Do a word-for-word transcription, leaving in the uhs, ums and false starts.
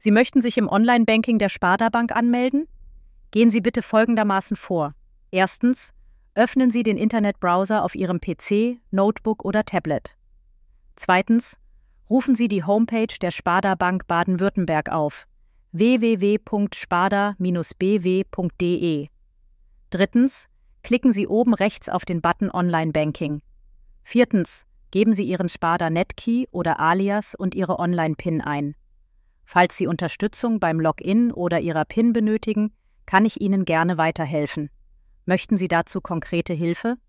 Sie möchten sich im Online-Banking der Sparda Bank anmelden? Gehen Sie bitte folgendermaßen vor. Erstens, öffnen Sie den Internetbrowser auf Ihrem P C, Notebook oder Tablet. Zweitens, rufen Sie die Homepage der Sparda Bank Baden-Württemberg auf w w w punkt sparda Bindestrich b w punkt d e. Drittens, klicken Sie oben rechts auf den Button Online-Banking. Viertens, geben Sie Ihren Sparda Netkey oder Alias und Ihre Online-PIN ein. Falls Sie Unterstützung beim Login oder Ihrer PIN benötigen, kann ich Ihnen gerne weiterhelfen. Möchten Sie dazu konkrete Hilfe?